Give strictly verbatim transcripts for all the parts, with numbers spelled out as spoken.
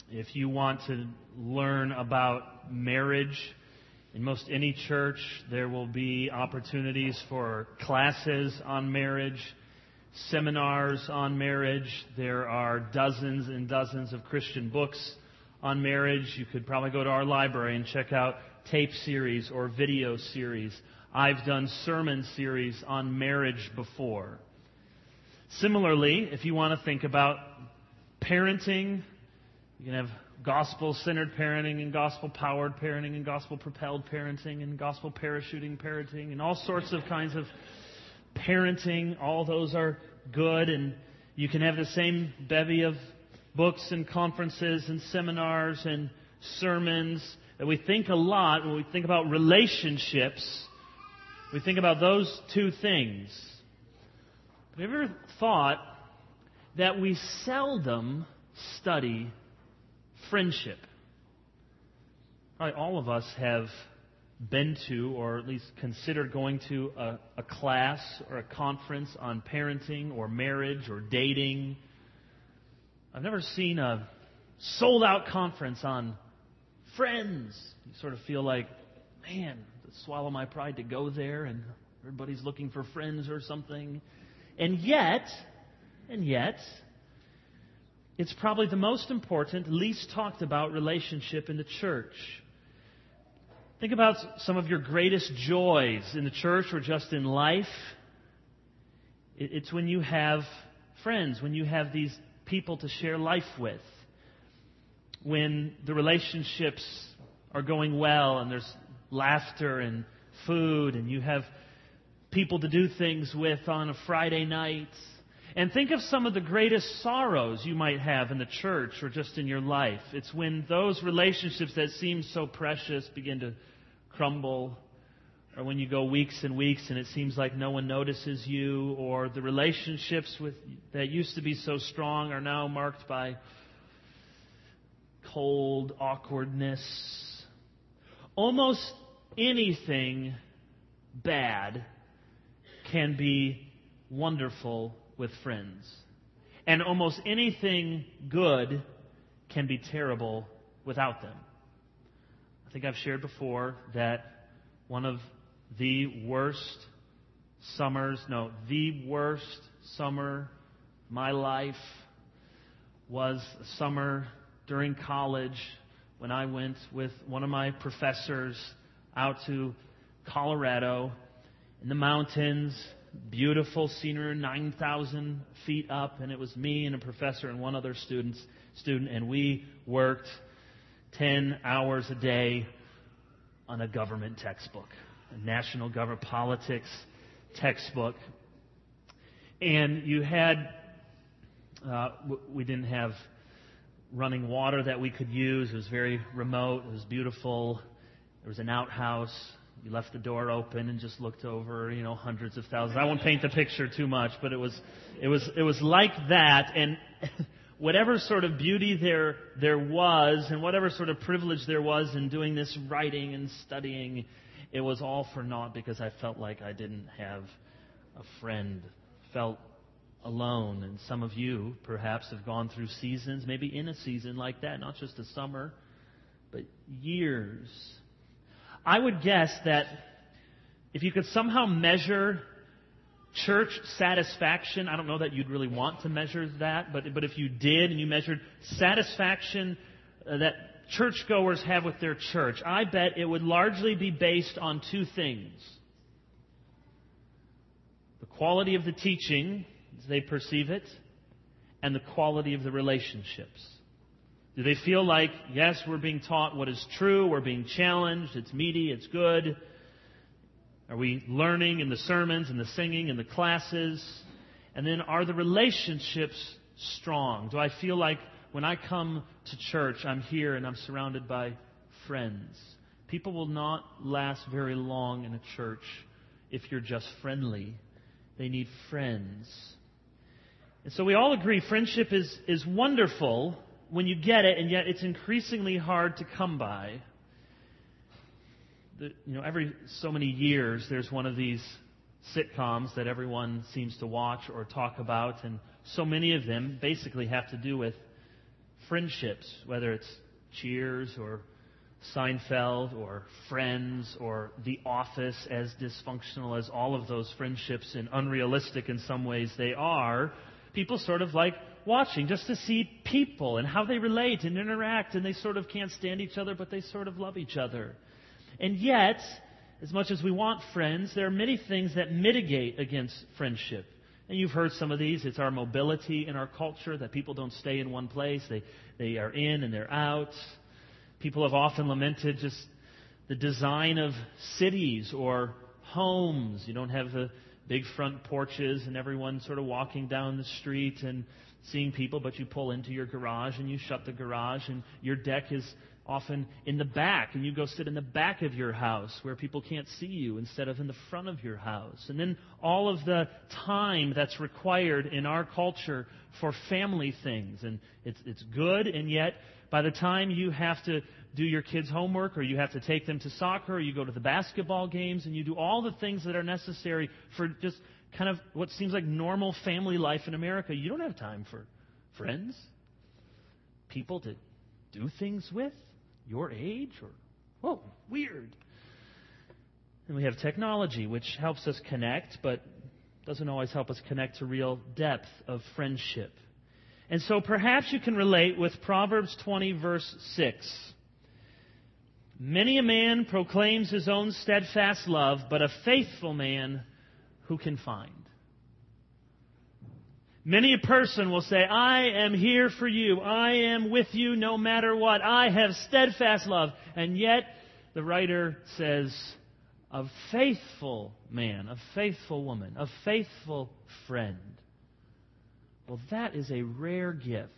If you want to learn about marriage, in most any church, there will be opportunities for classes on marriage, seminars on marriage. There are dozens and dozens of Christian books on marriage. You could probably go to our library and check out tape series or video series. I've done sermon series on marriage before. Similarly, if you want to think about parenting, you can have gospel-centered parenting and gospel-powered parenting and gospel-propelled parenting and gospel-parachuting parenting and all sorts of kinds of parenting. All those are good, and you can have the same bevy of books and conferences and seminars and sermons that we think a lot when we think about relationships. We think about those two things. But have you ever thought that we seldom study friendship? Probably all of us have been to, or at least considered going to, a, a class or a conference on parenting or marriage or dating. I've never seen a sold-out conference on friends. You sort of feel like, man, to swallow my pride to go there, and everybody's looking for friends or something. And yet, and yet, it's probably the most important, least talked about relationship in the church. Think about some of your greatest joys in the church or just in life. It's when you have friends, when you have these people to share life with, when the relationships are going well and there's laughter and food and you have people to do things with on a Friday night. And think of some of the greatest sorrows you might have in the church or just in your life. It's when those relationships that seem so precious begin to crumble, or when you go weeks and weeks and it seems like no one notices you, or the relationships with that used to be so strong are now marked by cold awkwardness. Almost anything bad can be wonderful with friends. And almost anything good can be terrible without them. I think I've shared before that one of the worst summers, no, the worst summer of my life was a summer during college when I went with one of my professors out to Colorado in the mountains. Beautiful scenery, nine thousand feet up, and it was me and a professor and one other student, student, and we worked ten hours a day on a government textbook, a national government politics textbook. And you had, uh, we didn't have running water that we could use. It was very remote. It was beautiful. There was an outhouse. You left the door open and just looked over, you know, hundreds of thousands. I won't paint the picture too much, but it was, it was, it was like that. And whatever sort of beauty there there was, and whatever sort of privilege there was in doing this writing and studying, it was all for naught because I felt like I didn't have a friend. Felt alone. And some of you perhaps have gone through seasons, maybe in a season like that, not just a summer, but years. I would guess that if you could somehow measure church satisfaction, I don't know that you'd really want to measure that, but but if you did and you measured satisfaction uh, that churchgoers have with their church, I bet it would largely be based on two things. The quality of the teaching, as they perceive it, and the quality of the relationships. Do they feel like, yes, we're being taught what is true, we're being challenged, it's meaty, it's good? Are we learning in the sermons and the singing and the classes? And then are the relationships strong? Do I feel like when I come to church, I'm here and I'm surrounded by friends? People will not last very long in a church if you're just friendly. They need friends. And so we all agree friendship is, is wonderful when you get it, and yet it's increasingly hard to come by. The, you know, every so many years, there's one of these sitcoms that everyone seems to watch or talk about, and so many of them basically have to do with friendships, whether it's Cheers or Seinfeld or Friends or The Office, as dysfunctional as all of those friendships and unrealistic in some ways they are, people sort of like watching just to see people and how they relate and interact, and they sort of can't stand each other, but they sort of love each other. And yet, as much as we want friends, there are many things that mitigate against friendship. And you've heard some of these. It's our mobility in our culture, that people don't stay in one place. They, they are in and they're out. People have often lamented just the design of cities or homes. You don't have the big front porches and everyone sort of walking down the street and seeing people, but you pull into your garage and you shut the garage, and your deck is often in the back, and you go sit in the back of your house where people can't see you instead of in the front of your house. And then all of the time that's required in our culture for family things. And it's it's good, and yet by the time you have to do your kids' homework, or you have to take them to soccer, or you go to the basketball games, and you do all the things that are necessary for just kind of what seems like normal family life in America, you don't have time for friends, people to do things with your age, or, whoa, weird. And we have technology, which helps us connect, but doesn't always help us connect to real depth of friendship. And so perhaps you can relate with Proverbs twenty, verse six. Many a man proclaims his own steadfast love, but a faithful man who can find? Many a person will say, I am here for you. I am with you no matter what. I have steadfast love. And yet, the writer says, a faithful man, a faithful woman, a faithful friend. Well, that is a rare gift.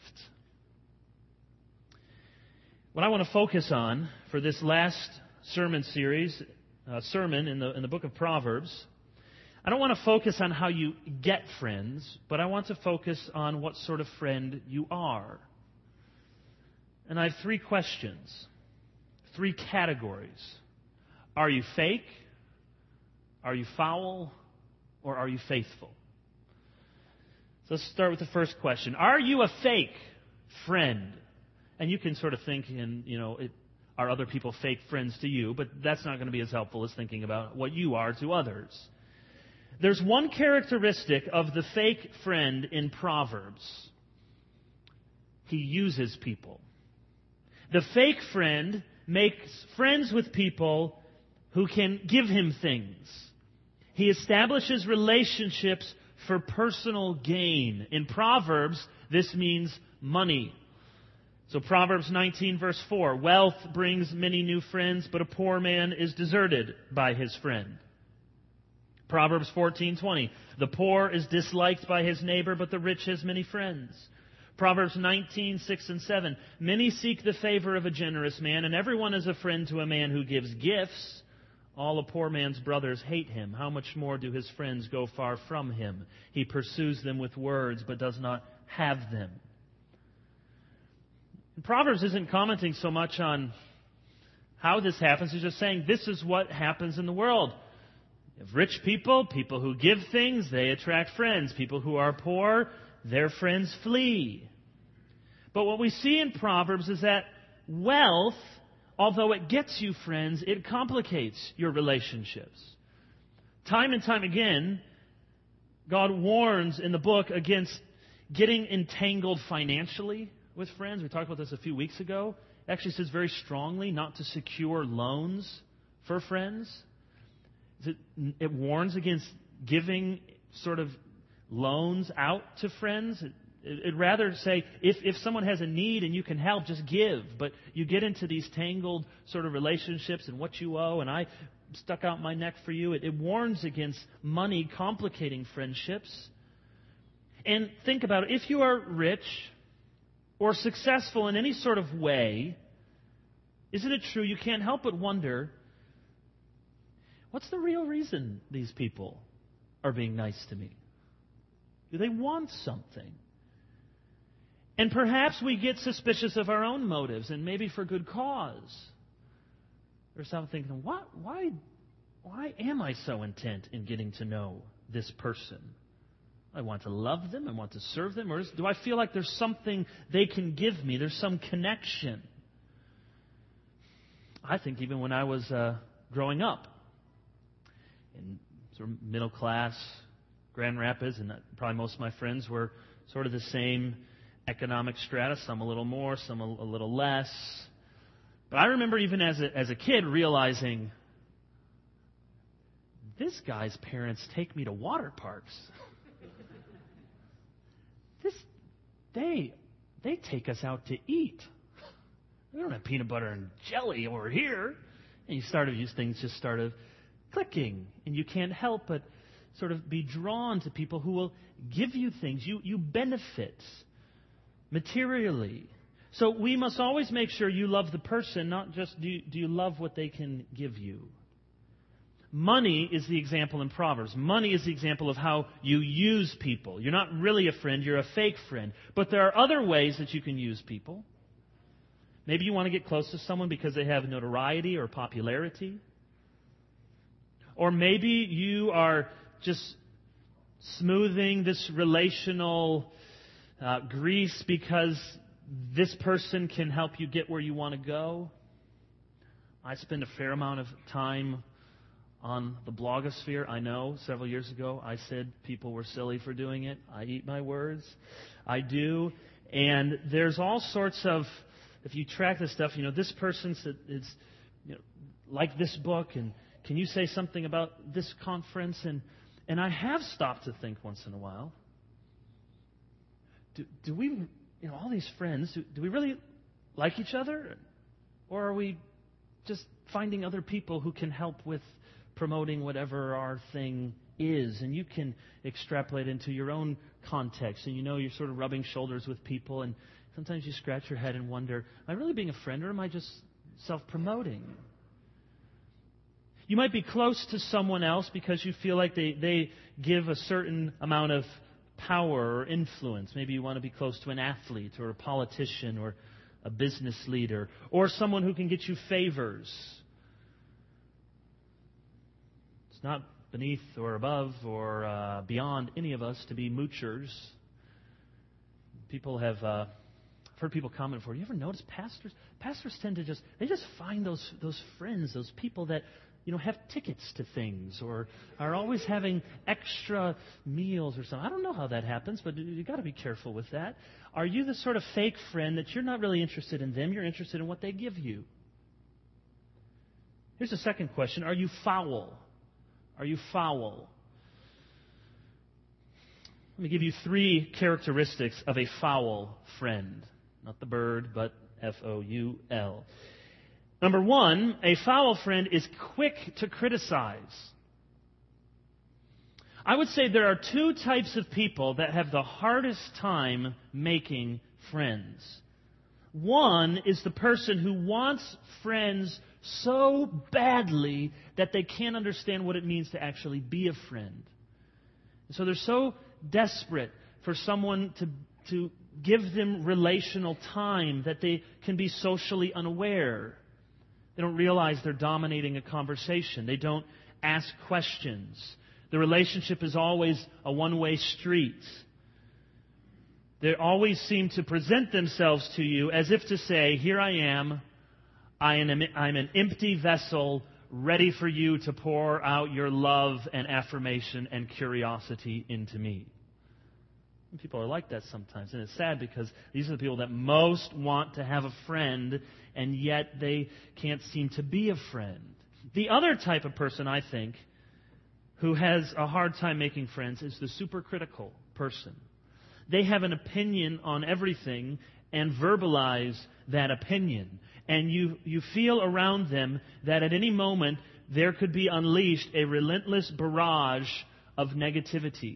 What I want to focus on for this last sermon series, uh, sermon in the in the book of Proverbs, I don't want to focus on how you get friends, but I want to focus on what sort of friend you are. And I have three questions, three categories. Are you fake? Are you foul? Or are you faithful? So let's start with the first question. Are you a fake friend? And you can sort of think, and you know, it, are other people fake friends to you? But that's not going to be as helpful as thinking about what you are to others. There's one characteristic of the fake friend in Proverbs. He uses people. The fake friend makes friends with people who can give him things. He establishes relationships for personal gain. In Proverbs, this means money. So Proverbs nineteen, verse four, wealth brings many new friends, but a poor man is deserted by his friend. Proverbs fourteen twenty, the poor is disliked by his neighbor, but the rich has many friends. Proverbs nineteen six and seven, many seek the favor of a generous man, and everyone is a friend to a man who gives gifts. All a poor man's brothers hate him. How much more do his friends go far from him? He pursues them with words, but does not have them. And Proverbs isn't commenting so much on how this happens. He's just saying this is what happens in the world. If rich people, people who give things, they attract friends. People who are poor, their friends flee. But what we see in Proverbs is that wealth, although it gets you friends, it complicates your relationships. Time and time again, God warns in the book against getting entangled financially with friends. We talked about this a few weeks ago. It actually says very strongly not to secure loans for friends. It, it warns against giving sort of loans out to friends. It, it, it'd rather say, if, if someone has a need and you can help, just give. But you get into these tangled sort of relationships and what you owe, and I stuck out my neck for you. It, it warns against money complicating friendships. And think about it. If you are rich or successful in any sort of way, isn't it true you can't help but wonder, what's the real reason these people are being nice to me? Do they want something? And perhaps we get suspicious of our own motives, and maybe for good cause. Or something thinking, what? Why, why am I so intent in getting to know this person? I want to love them. I want to serve them. Or do I feel like there's something they can give me? There's some connection. I think even when I was uh, growing up in sort of middle class Grand Rapids, and probably most of my friends were sort of the same economic strata, some a little more, some a, a little less. But I remember even as a, as a kid realizing, this guy's parents take me to water parks. This, they, they take us out to eat. We don't have peanut butter and jelly over here. And you started, these things just started clicking. And you can't help but sort of be drawn to people who will give you things. You, you benefit materially. So we must always make sure you love the person, not just do you, do you love what they can give you. Money is the example in Proverbs. Money is the example of how you use people. You're not really a friend, you're a fake friend. But there are other ways that you can use people. Maybe you want to get close to someone because they have notoriety or popularity. Or maybe you are just smoothing this relational uh, grease because this person can help you get where you want to go. I spend a fair amount of time on the blogosphere. I know several years ago I said people were silly for doing it. I eat my words. I do. And there's all sorts of, if you track this stuff, you know, this person is, you know, like this book, and can you say something about this conference? And and I have stopped to think once in a while, do, do we, you know, all these friends, do, do we really like each other? Or are we just finding other people who can help with promoting whatever our thing is? And you can extrapolate into your own context. And you know, you're sort of rubbing shoulders with people, and sometimes you scratch your head and wonder, am I really being a friend, or am I just self-promoting? You might be close to someone else because you feel like they, they give a certain amount of power or influence. Maybe you want to be close to an athlete or a politician or a business leader or someone who can get you favors. It's not beneath or above or uh, beyond any of us to be moochers. People have... Uh, I've heard people comment before. You ever notice pastors? Pastors tend to just, they just find those those friends, those people that, you know, have tickets to things or are always having extra meals or something. I don't know how that happens, but you've got to be careful with that. Are you the sort of fake friend that you're not really interested in them, you're interested in what they give you? Here's the second question. Are you foul? Are you foul? Let me give you three characteristics of a foul friend. Not the bird, but F O U L. Number one, a foul friend is quick to criticize. I would say there are two types of people that have the hardest time making friends. One is the person who wants friends so badly that they can't understand what it means to actually be a friend. And so they're so desperate for someone to, to give them relational time that they can be socially unaware. They don't realize they're dominating a conversation. They don't ask questions. The relationship is always a one-way street. They always seem to present themselves to you as if to say, here I am, I am I'm an empty vessel ready for you to pour out your love and affirmation and curiosity into me. And people are like that sometimes, and it's sad because these are the people that most want to have a friend, and yet they can't seem to be a friend. The other type of person, I think, who has a hard time making friends is the supercritical person. They have an opinion on everything and verbalize that opinion. And you, you feel around them that at any moment there could be unleashed a relentless barrage of negativity.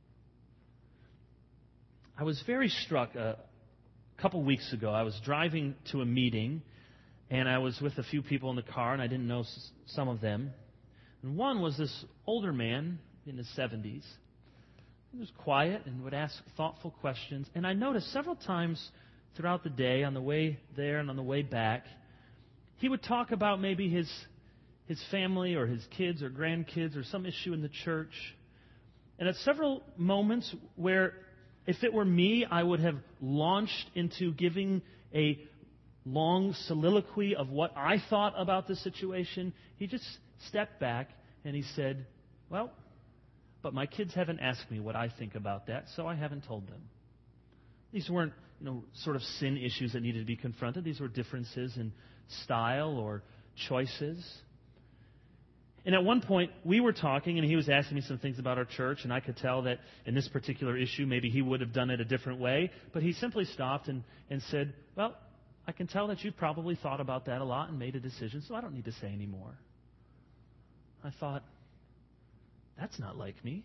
I was very struck a couple weeks ago. I was driving to a meeting, and I was with a few people in the car, and I didn't know some of them. And one was this older man in his seventies. He was quiet and would ask thoughtful questions. And I noticed several times throughout the day, on the way there and on the way back, he would talk about maybe his his family or his kids or grandkids or some issue in the church. And at several moments where, if it were me, I would have launched into giving a long soliloquy of what I thought about the situation, he just stepped back and he said, well, but my kids haven't asked me what I think about that, so I haven't told them. These weren't, you know, sort of sin issues that needed to be confronted. These were differences in style or choices. And at one point, we were talking, and he was asking me some things about our church, and I could tell that in this particular issue, maybe he would have done it a different way. But he simply stopped and, and said, well, I can tell that you've probably thought about that a lot and made a decision, so I don't need to say any more. I thought, that's not like me.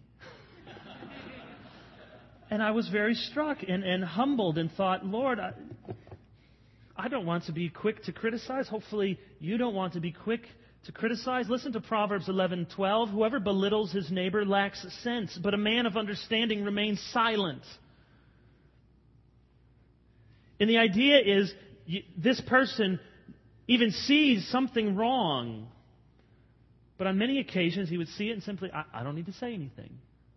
And I was very struck and, and humbled and thought, Lord, I, I don't want to be quick to criticize. Hopefully you don't want to be quick to criticize. Listen to Proverbs eleven twelve. Whoever belittles his neighbor lacks sense, but a man of understanding remains silent. And the idea is, you, this person even sees something wrong. But on many occasions, he would see it and simply, I, I don't need to say anything.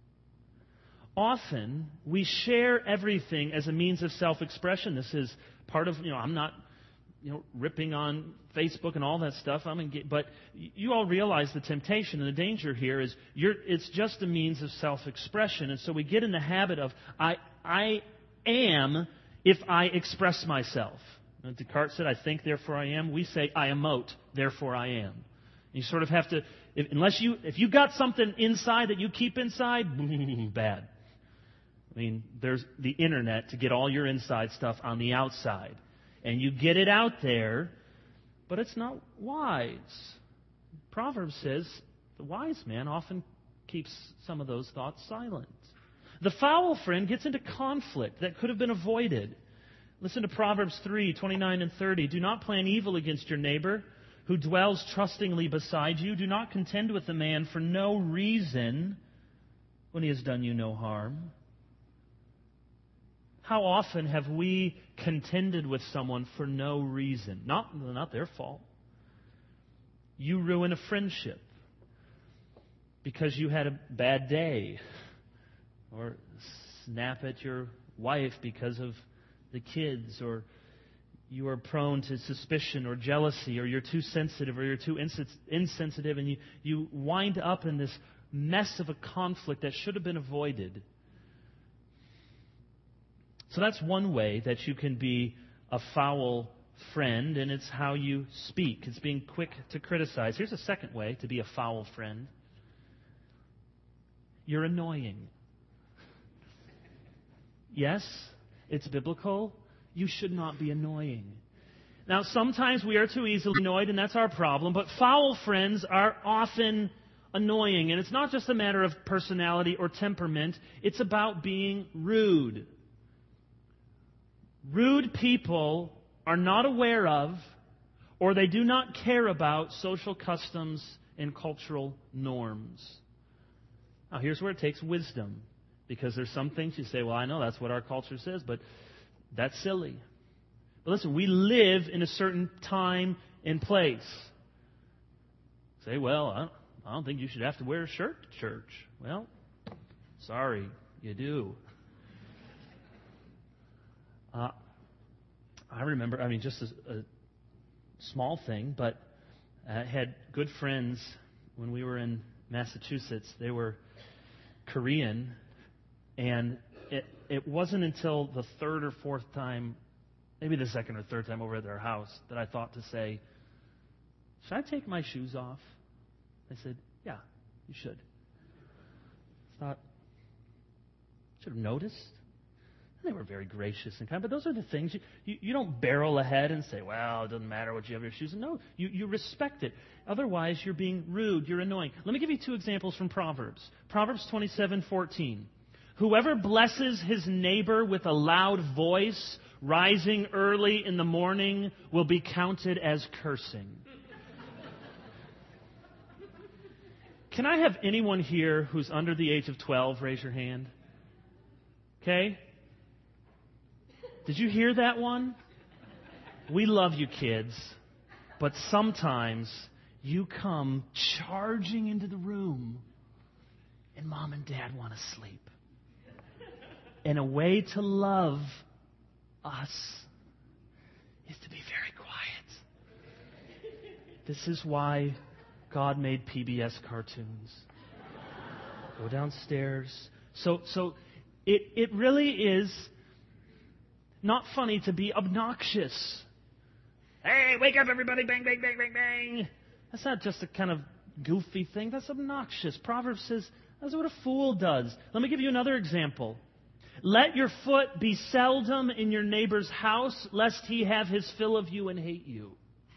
Often, we share everything as a means of self-expression. This is part of, you know, I'm not, you know, ripping on Facebook and all that stuff. I'm engaged, but you all realize the temptation and the danger here is you're, it's just a means of self-expression. And so we get in the habit of, I, I am if I express myself. And Descartes said, I think, therefore I am. We say, I emote, therefore I am. And you sort of have to, if, unless you, if you got something inside that you keep inside, bad. I mean, there's the internet to get all your inside stuff on the outside. And you get it out there, but it's not wise. Proverbs says the wise man often keeps some of those thoughts silent. The foul friend gets into conflict that could have been avoided. Listen to Proverbs three, twenty-nine and thirty. Do not plan evil against your neighbor who dwells trustingly beside you. Do not contend with the man for no reason when he has done you no harm. How often have we contended with someone for no reason? Not, not their fault. You ruin a friendship because you had a bad day. Or snap at your wife because of the kids. Or you are prone to suspicion or jealousy. Or you're too sensitive or you're too insensitive. And you, you wind up in this mess of a conflict that should have been avoided. So that's one way that you can be a foul friend, and it's how you speak. It's being quick to criticize. Here's a second way to be a foul friend. You're annoying. Yes, it's biblical. You should not be annoying. Now, sometimes we are too easily annoyed, and that's our problem, but foul friends are often annoying. And it's not just a matter of personality or temperament. It's about being rude. Rude people are not aware of, or they do not care about, social customs and cultural norms. Now, here's where it takes wisdom. Because there's some things you say, well, I know that's what our culture says, but that's silly. But listen, we live in a certain time and place. Say, well, I don't, I don't think you should have to wear a shirt to church. Well, sorry, you do. Uh, I remember, I mean, just a, a small thing, but I had good friends when we were in Massachusetts. They were Korean, and it, it wasn't until the third or fourth time, maybe the second or third time over at their house, that I thought to say, should I take my shoes off? They said, yeah, you should. I thought, should have noticed. And they were very gracious and kind. But those are the things, you, you, you don't barrel ahead and say, well, it doesn't matter what you have in your shoes. No, you, you respect it. Otherwise, you're being rude. You're annoying. Let me give you two examples from Proverbs. Proverbs twenty-seven fourteen. Whoever blesses his neighbor with a loud voice, rising early in the morning, will be counted as cursing. Can I have anyone here who's under the age of twelve raise your hand? Okay? Did you hear that one? We love you kids, but sometimes you come charging into the room and mom and dad want to sleep. And a way to love us is to be very quiet. This is why God made P B S cartoons. Go downstairs. So, so it, it really is not funny to be obnoxious. Hey, wake up everybody, bang, bang, bang, bang, bang. That's not just a kind of goofy thing. That's obnoxious. Proverbs says that's what a fool does. Let me give you another example. Let your foot be seldom in your neighbor's house, lest he have his fill of you and hate you.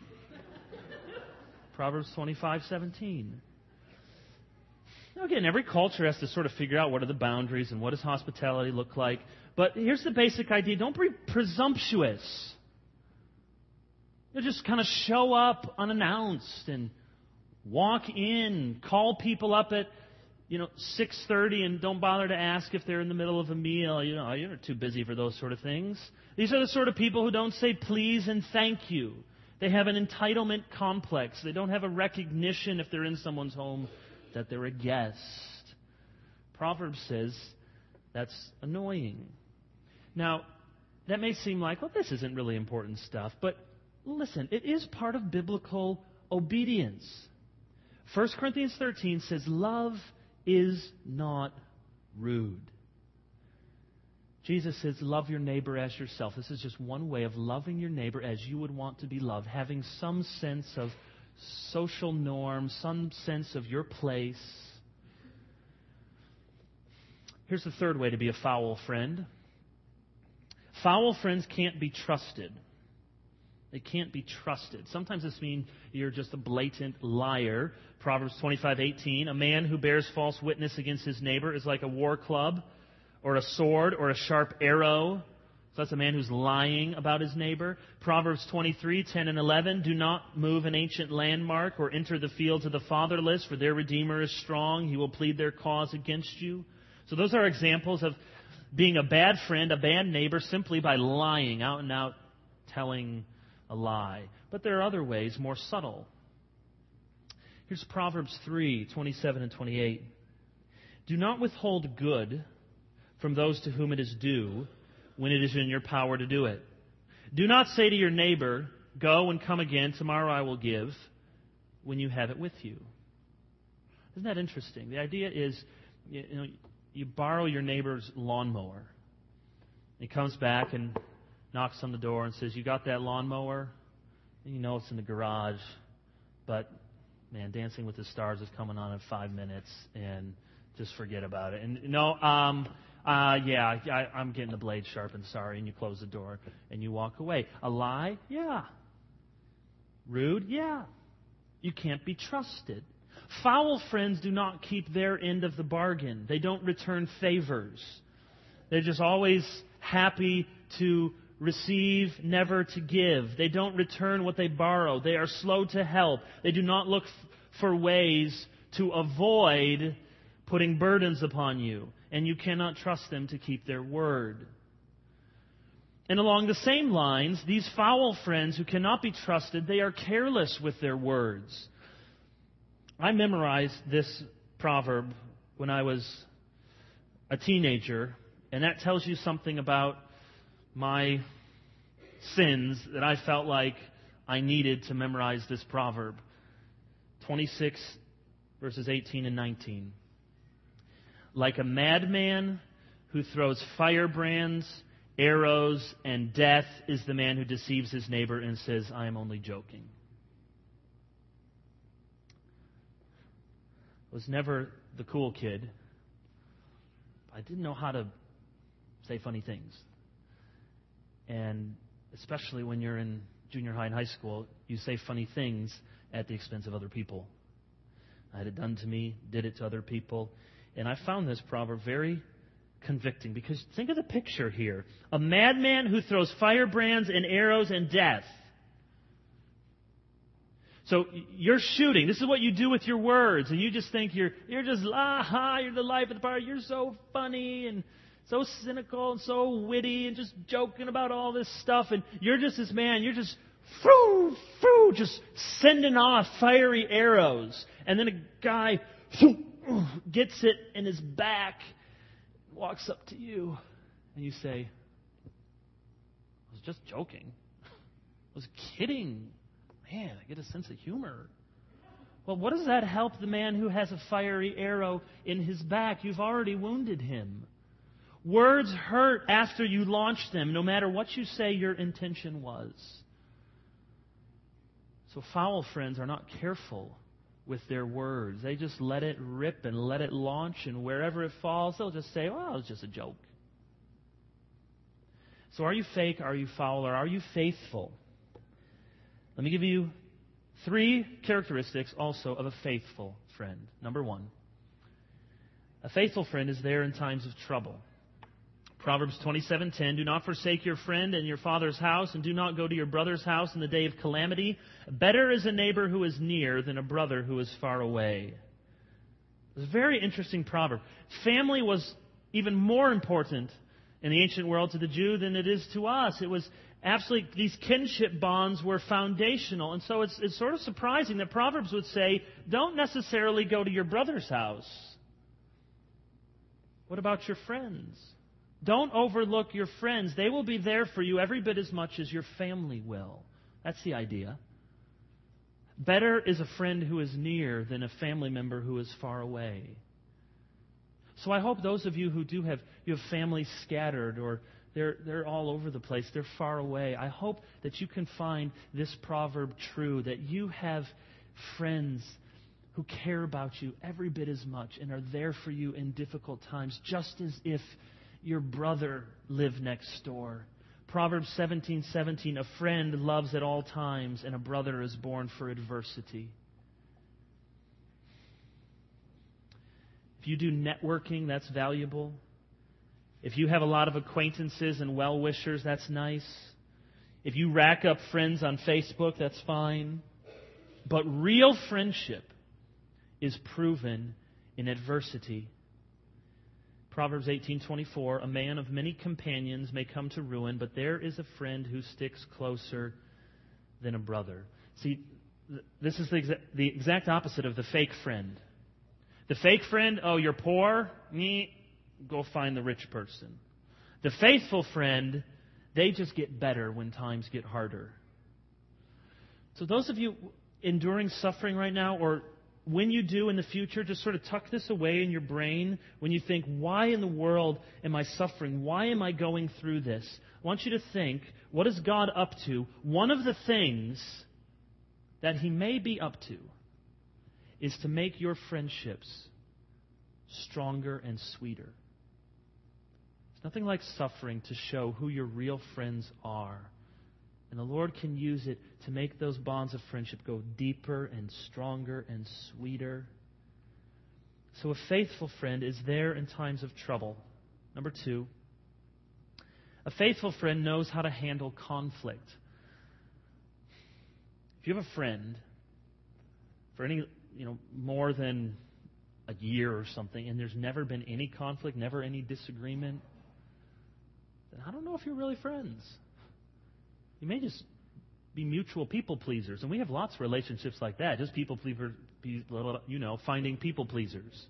Proverbs twenty-five seventeen. Now again, every culture has to sort of figure out what are the boundaries and what does hospitality look like. But here's the basic idea. Don't be presumptuous. You just kind of show up unannounced and walk in, call people up at, you know, six thirty and don't bother to ask if they're in the middle of a meal. You know, you're too busy for those sort of things. These are the sort of people who don't say please and thank you. They have an entitlement complex. They don't have a recognition if they're in someone's home that they're a guest. Proverbs says that's annoying. Now, that may seem like, well, this isn't really important stuff. But listen, it is part of biblical obedience. First Corinthians thirteen says, love is not rude. Jesus says, love your neighbor as yourself. This is just one way of loving your neighbor as you would want to be loved, having some sense of social norm, some sense of your place. Here's the third way to be a foul friend. Foul friends can't be trusted. They can't be trusted. Sometimes this means you're just a blatant liar. Proverbs twenty-five eighteen, a man who bears false witness against his neighbor is like a war club or a sword or a sharp arrow. So that's a man who's lying about his neighbor. Proverbs twenty-three ten and eleven, do not move an ancient landmark or enter the fields of the fatherless, for their Redeemer is strong. He will plead their cause against you. So those are examples of being a bad friend, a bad neighbor, simply by lying, out and out telling a lie. But there are other ways, more subtle. Here's Proverbs three twenty-seven and twenty-eight. Do not withhold good from those to whom it is due when it is in your power to do it. Do not say to your neighbor, go and come again, tomorrow I will give, when you have it with you. Isn't that interesting? The idea is, you know, you borrow your neighbor's lawnmower. He comes back and knocks on the door and says, you got that lawnmower? And you know it's in the garage, but, man, Dancing with the Stars is coming on in five minutes, and just forget about it. And, no, um... Uh, yeah, I, I'm getting the blade sharpened, sorry, and you close the door and you walk away. A lie? Yeah. Rude? Yeah. You can't be trusted. Foul friends do not keep their end of the bargain. They don't return favors. They're just always happy to receive, never to give. They don't return what they borrow. They are slow to help. They do not look f- for ways to avoid putting burdens upon you. And you cannot trust them to keep their word. And along the same lines, these foul friends who cannot be trusted, they are careless with their words. I memorized this proverb when I was a teenager, and that tells you something about my sins that I felt like I needed to memorize this proverb. twenty-six, verses eighteen and nineteen. Like a madman who throws firebrands, arrows, and death is the man who deceives his neighbor and says, I am only joking. I was never the cool kid. I didn't know how to say funny things. And especially when you're in junior high and high school, you say funny things at the expense of other people. I had it done to me, did it to other people. And I found this proverb very convicting because think of the picture here. A madman who throws firebrands and arrows and death. So you're shooting. This is what you do with your words. And you just think you're you're just, ah, ha, you're the life of the party. You're so funny and so cynical and so witty and just joking about all this stuff. And you're just this man. You're just, froo, froo, just sending off fiery arrows. And then a guy, gets it in his back, walks up to you, and you say, I was just joking. I was kidding. Man, I get a sense of humor. Well, what does that help the man who has a fiery arrow in his back? You've already wounded him. Words hurt after you launch them, no matter what you say your intention was. So foul friends are not careful with their words. They just let it rip and let it launch, and wherever it falls, they'll just say, well, it was just a joke. So are you fake, are you foul, or are you faithful? Let me give you three characteristics also of a faithful friend. Number one, a faithful friend is there in times of trouble. Proverbs twenty-seven ten, do not forsake your friend and your father's house, and do not go to your brother's house in the day of calamity. Better is a neighbor who is near than a brother who is far away. It's a very interesting proverb. Family was even more important in the ancient world to the Jew than it is to us. It was absolutely, these kinship bonds were foundational. And so it's, it's sort of surprising that Proverbs would say, don't necessarily go to your brother's house. What about your friends? Don't overlook your friends. They will be there for you every bit as much as your family will. That's the idea. Better is a friend who is near than a family member who is far away. So I hope those of you who do have, you have families scattered, or they're, they're all over the place, they're far away, I hope that you can find this proverb true, that you have friends who care about you every bit as much and are there for you in difficult times, just as if your brother lived next door. Proverbs seventeen seventeen, a friend loves at all times, and a brother is born for adversity. If you do networking, that's valuable. If you have a lot of acquaintances and well-wishers, that's nice. If you rack up friends on Facebook, that's fine. But real friendship is proven in adversity. Proverbs eighteen twenty-four, a man of many companions may come to ruin, but there is a friend who sticks closer than a brother. See, this is the exa- the exact opposite of the fake friend. The fake friend, oh, you're poor? Me, go find the rich person. The faithful friend, they just get better when times get harder. So those of you enduring suffering right now, or when you do in the future, just sort of tuck this away in your brain when you think, why in the world am I suffering? Why am I going through this? I want you to think, what is God up to? One of the things that He may be up to is to make your friendships stronger and sweeter. There's nothing like suffering to show who your real friends are. And the Lord can use it to make those bonds of friendship go deeper and stronger and sweeter. So a faithful friend is there in times of trouble. Number two, a faithful friend knows how to handle conflict. If you have a friend for any, you know, more than a year or something, and there's never been any conflict, never any disagreement, then I don't know if you're really friends. You may just be mutual people pleasers. And we have lots of relationships like that. Just people pleasers, you know, finding people pleasers.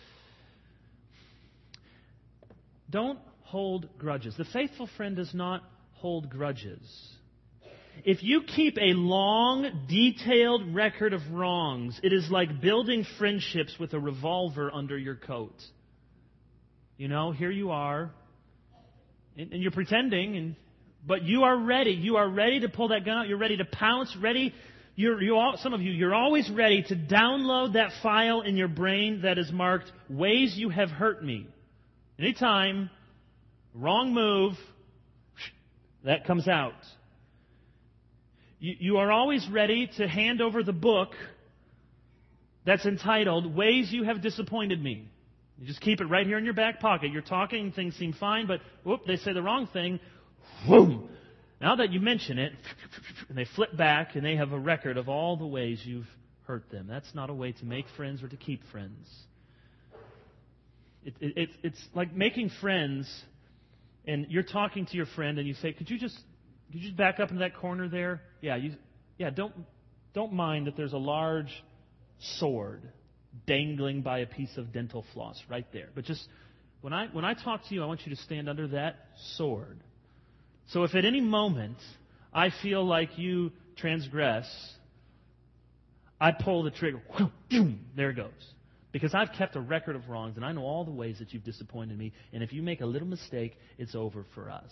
Don't hold grudges. The faithful friend does not hold grudges. If you keep a long, detailed record of wrongs, it is like building friendships with a revolver under your coat. You know, here you are, and, and you're pretending, and but you are ready. You are ready to pull that gun out. You're ready to pounce. Ready. You're, you all, some of you, you're always ready to download that file in your brain that is marked ways you have hurt me. Anytime, wrong move, that comes out. You, you are always ready to hand over the book that's entitled Ways You Have Disappointed Me. You just keep it right here in your back pocket. You're talking, things seem fine, but whoop, they say the wrong thing. Boom! Now that you mention it, and they flip back and they have a record of all the ways you've hurt them. That's not a way to make friends or to keep friends. It, it, it's, it's like making friends, and you're talking to your friend and you say, could you just could you just back up into that corner there? Yeah, you, yeah. Don't don't mind that there's a large sword dangling by a piece of dental floss right there. But just when I when I talk to you, I want you to stand under that sword. So if at any moment I feel like you transgress, I pull the trigger. There it goes. Because I've kept a record of wrongs, and I know all the ways that you've disappointed me. And if you make a little mistake, it's over for us.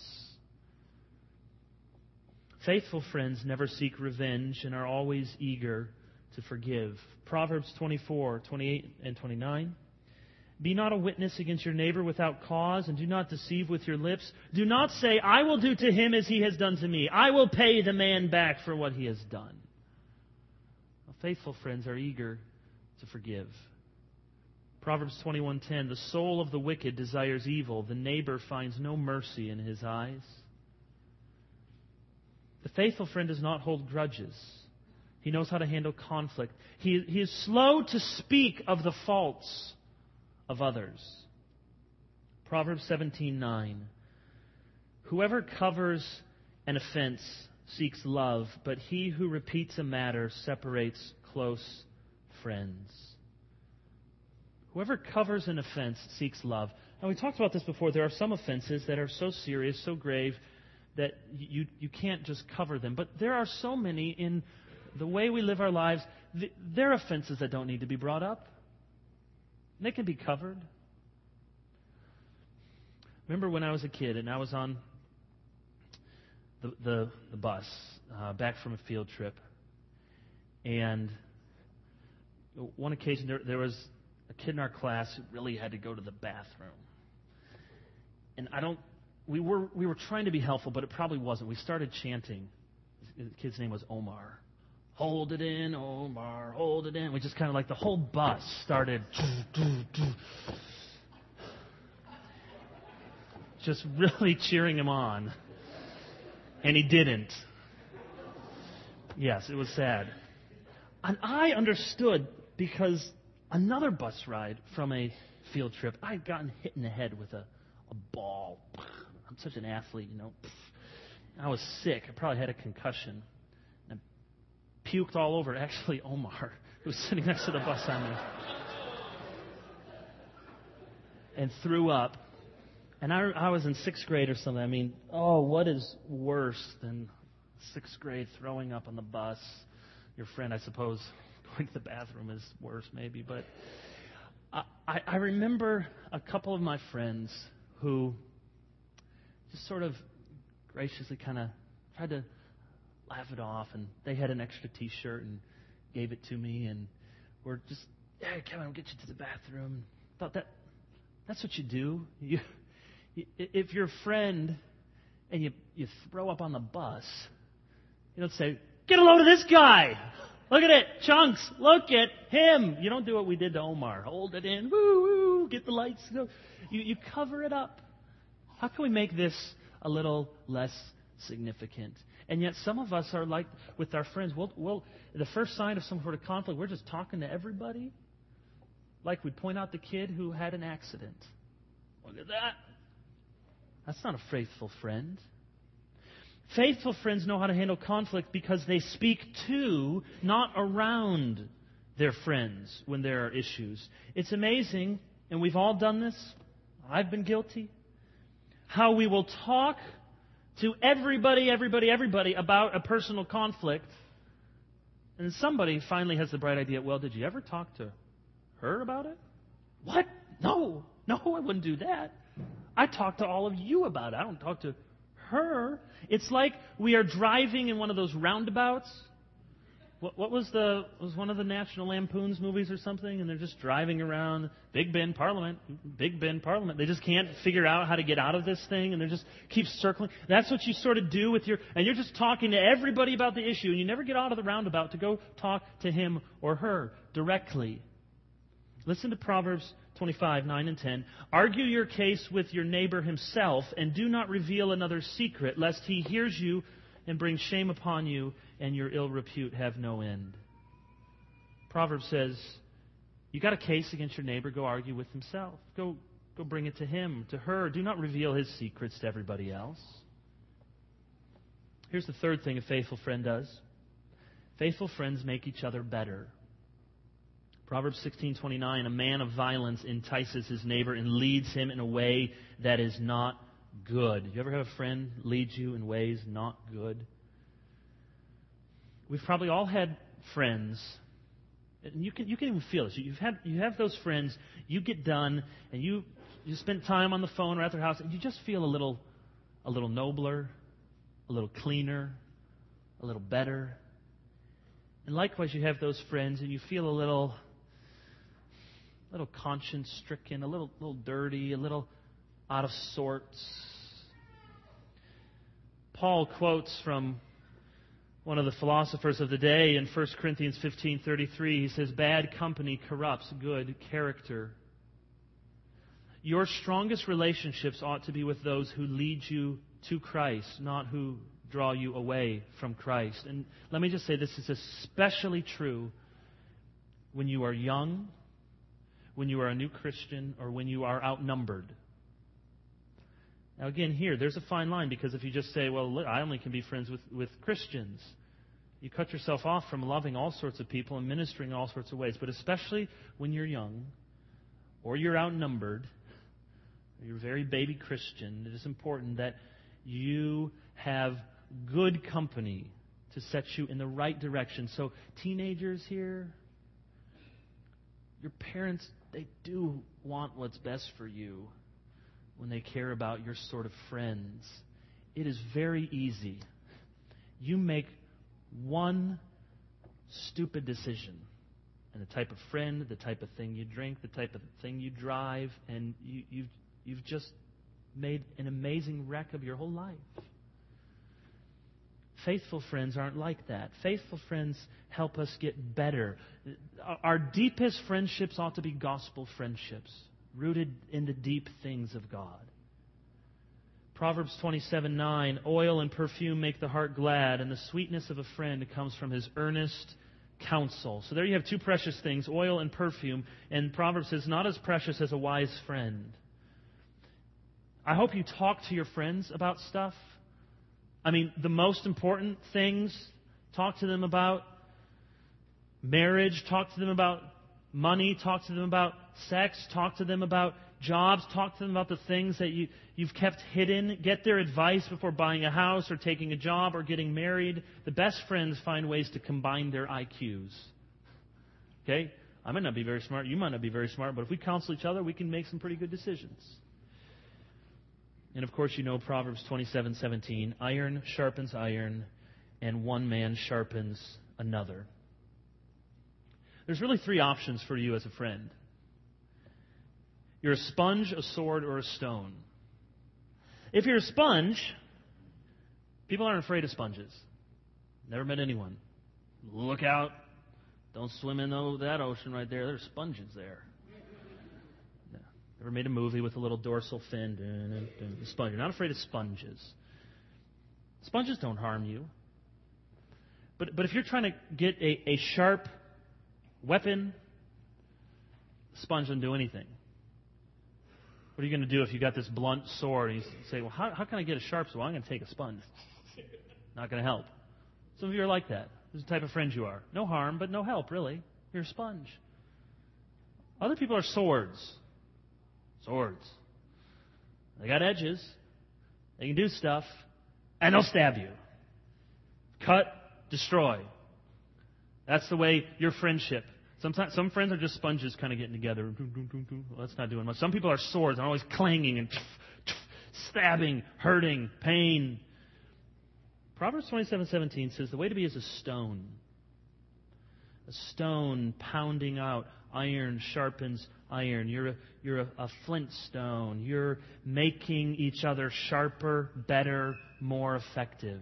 Faithful friends never seek revenge and are always eager to forgive. Proverbs twenty-four, twenty-eight, and twenty-nine. Be not a witness against your neighbor without cause, and do not deceive with your lips. Do not say, I will do to him as he has done to me. I will pay the man back for what he has done. Well, faithful friends are eager to forgive. Proverbs twenty-one ten. The soul of the wicked desires evil. The neighbor finds no mercy in his eyes. The faithful friend does not hold grudges. He knows how to handle conflict. He, he is slow to speak of the faults of others. Proverbs seventeen nine. Whoever covers an offense seeks love, but he who repeats a matter separates close friends. Whoever covers an offense seeks love. Now, we talked about this before. There are some offenses that are so serious, so grave, that you, you can't just cover them. But there are so many in the way we live our lives. They're offenses that don't need to be brought up. They can be covered. Remember when I was a kid and I was on the, the, the bus uh, back from a field trip. And one occasion there, there was a kid in our class who really had to go to the bathroom. And I don't, we were we were trying to be helpful, but it probably wasn't. We started chanting. The kid's name was Omar. Hold it in, Omar, hold it in. We just kind of like the whole bus started just really cheering him on. And he didn't. Yes, it was sad. And I understood because another bus ride from a field trip, I had gotten hit in the head with a, a ball. I'm such an athlete, you know. I was sick. I probably had a concussion. I puked all over, actually, Omar, who was sitting next to the bus on me. And threw up. And I, I was in sixth grade or something. I mean, oh, what is worse than sixth grade throwing up on the bus? Your friend, I suppose, going to the bathroom is worse maybe. But I, I remember a couple of my friends who just sort of graciously kind of tried to laugh it off. And they had an extra T-shirt and gave it to me. And we're just, yeah, Kevin, I'll get you to the bathroom. Thought that that's what you do. You... If you're a friend and you, you throw up on the bus, you don't say, get a load of this guy. Look at it. Chunks. Look at him. You don't do what we did to Omar. Hold it in. Woo, woo. Get the lights. You, you cover it up. How can we make this a little less significant? And yet some of us are like with our friends. We'll, we'll, the first sign of some sort of conflict, we're just talking to everybody. Like we'd point out the kid who had an accident. Look at that. That's not a faithful friend. Faithful friends know how to handle conflict because they speak to, not around, their friends when there are issues. It's amazing, and we've all done this. I've been guilty. How we will talk to everybody, everybody, everybody about a personal conflict. And somebody finally has the bright idea, well, did you ever talk to her about it? What? No. No, I wouldn't do that. I talk to all of you about it. I don't talk to her. It's like we are driving in one of those roundabouts. What, what was the was one of the National Lampoon's movies or something? And they're just driving around Big Ben Parliament, Big Ben Parliament. They just can't figure out how to get out of this thing, and they just keep circling. That's what you sort of do with your, and you're just talking to everybody about the issue, and you never get out of the roundabout to go talk to him or her directly. Listen to Proverbs twenty-five, nine and ten. Argue your case with your neighbor himself, and do not reveal another's secret, lest he hears you and bring shame upon you, and your ill repute have no end. Proverbs says, you got a case against your neighbor, go argue with himself. Go, go bring it to him, to her. Do not reveal his secrets to everybody else. Here's the third thing a faithful friend does. Faithful friends make each other better. Proverbs sixteen twenty-nine, a man of violence entices his neighbor and leads him in a way that is not good. You ever have a friend lead you in ways not good? We've probably all had friends, and you can you can even feel this. You've had you have those friends. You get done, and you you spend time on the phone or at their house, and you just feel a little a little nobler, a little cleaner, a little better. And likewise, you have those friends, and you feel a little a little conscience-stricken, a little little dirty, a little out of sorts. Paul quotes from one of the philosophers of the day in First Corinthians fifteen thirty-three. He says, "Bad company corrupts good character." Your strongest relationships ought to be with those who lead you to Christ, not who draw you away from Christ. And let me just say, this is especially true when you are young, when you are a new Christian, or when you are outnumbered. Now again, here, there's a fine line, because if you just say, well, look, I only can be friends with, with Christians, you cut yourself off from loving all sorts of people and ministering in all sorts of ways. But especially when you're young, or you're outnumbered, or you're a very baby Christian, it is important that you have good company to set you in the right direction. So teenagers here, your parents, they do want what's best for you when they care about your sort of friends. It is very easy. You make one stupid decision, and the type of friend, the type of thing you drink, the type of thing you drive, and you, you've, you've just made an amazing wreck of your whole life. Faithful friends aren't like that. Faithful friends help us get better. Our deepest friendships ought to be gospel friendships, rooted in the deep things of God. Proverbs twenty-seven nine, oil and perfume make the heart glad, and the sweetness of a friend comes from his earnest counsel. So there you have two precious things, oil and perfume. And Proverbs says, not as precious as a wise friend. I hope you talk to your friends about stuff. I mean, the most important things, talk to them about marriage, talk to them about money, talk to them about sex, talk to them about jobs, talk to them about the things that you, you've kept hidden. Get their advice before buying a house or taking a job or getting married. The best friends find ways to combine their I Qs. Okay? I might not be very smart, you might not be very smart, but if we counsel each other, we can make some pretty good decisions. And of course, you know Proverbs twenty-seven seventeen, iron sharpens iron, and one man sharpens another. There's really three options for you as a friend. You're a sponge, a sword, or a stone. If you're a sponge, people aren't afraid of sponges. Never met anyone. Look out. Don't swim in that ocean right there. There's sponges there. Ever made a movie with a little dorsal fin? Dun, dun, dun, the sponge. You're not afraid of sponges. Sponges don't harm you. But but if you're trying to get a, a sharp weapon, the sponge doesn't do anything. What are you going to do if you got this blunt sword and you say, well, how, how can I get a sharp sword? Well, I'm going to take a sponge. Not going to help. Some of you are like that. This is the type of friends you are. No harm, but no help, really. You're a sponge. Other people are swords. Swords. They got edges. They can do stuff. And they'll stab you. Cut, destroy. That's the way your friendship. Sometimes some friends are just sponges kind of getting together. Well, that's not doing much. Some people are swords. They're always clanging and stabbing, hurting, pain. Proverbs twenty-seven seventeen says the way to be is a stone. A stone pounding out. Iron sharpens iron. You're a, you're a, a flint stone. You're making each other sharper, better, more effective.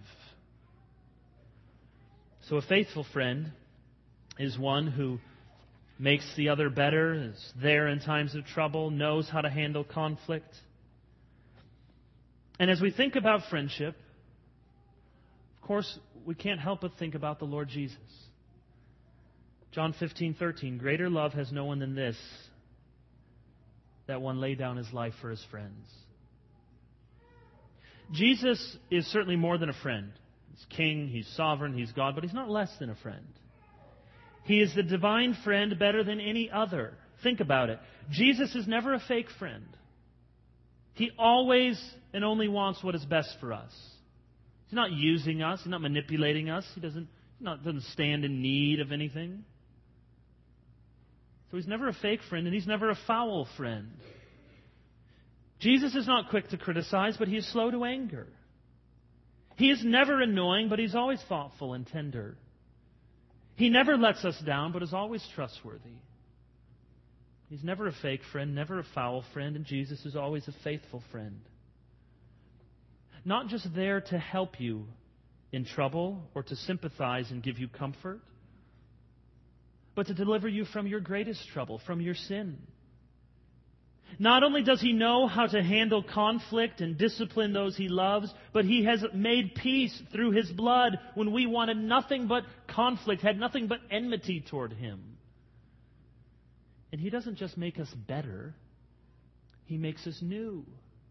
So a faithful friend is one who makes the other better, is there in times of trouble, knows how to handle conflict. And as we think about friendship, of course, we can't help but think about the Lord Jesus. John fifteen thirteen, greater love has no one than this, that one lay down his life for his friends. Jesus is certainly more than a friend. He's king, he's sovereign, he's God, but he's not less than a friend. He is the divine friend better than any other. Think about it. Jesus is never a fake friend. He always and only wants what is best for us. He's not using us. He's not manipulating us. He doesn't, not, doesn't stand in need of anything. So He's never a fake friend, and He's never a foul friend. Jesus is not quick to criticize, but He is slow to anger. He is never annoying, but He's always thoughtful and tender. He never lets us down, but is always trustworthy. He's never a fake friend, never a foul friend, and Jesus is always a faithful friend. Not just there to help you in trouble or to sympathize and give you comfort, but to deliver you from your greatest trouble, from your sin. Not only does He know how to handle conflict and discipline those He loves, but He has made peace through His blood when we wanted nothing but conflict, had nothing but enmity toward Him. And He doesn't just make us better, He makes us new.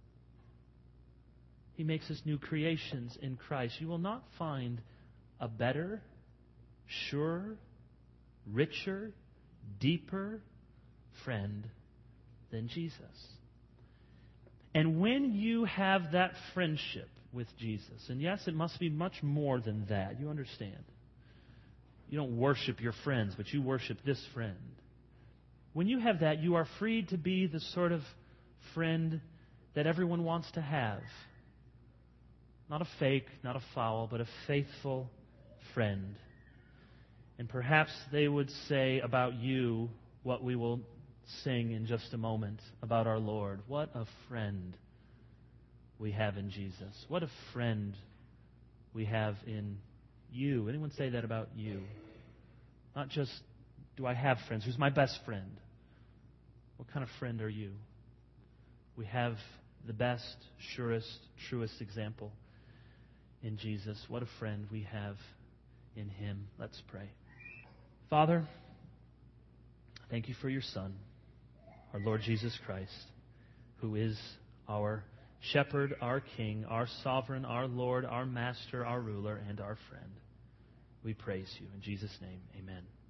He makes us new creations in Christ. You will not find a better, surer, richer, deeper friend than Jesus. And when you have that friendship with Jesus, and yes, it must be much more than that, you understand. You don't worship your friends, but you worship this friend. When you have that, you are free to be the sort of friend that everyone wants to have. Not a fake, not a foul, but a faithful friend. And perhaps they would say about you what we will sing in just a moment about our Lord. What a friend we have in Jesus. What a friend we have in you. Anyone say that about you? Not just, do I have friends? Who's my best friend? What kind of friend are you? We have the best, surest, truest example in Jesus. What a friend we have in Him. Let's pray. Father, thank You for Your Son, our Lord Jesus Christ, who is our shepherd, our King, our sovereign, our Lord, our Master, our ruler, and our friend. We praise You. In Jesus' name, amen.